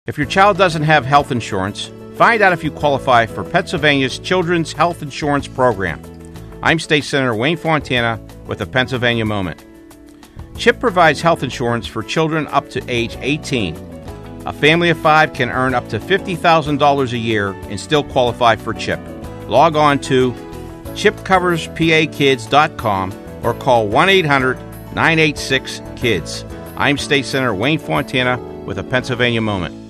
If your child doesn't have health insurance, find out if you qualify for Pennsylvania's Children's Health Insurance Program. I'm State Senator Wayne Fontana with a Pennsylvania Moment. CHIP provides health insurance for children up to age 18. A family of 5 can earn up to $50,000 a year and still qualify for CHIP. Log on to chipcoverspakids.com or call 1-800-986-KIDS. I'm State Senator Wayne Fontana with a Pennsylvania Moment.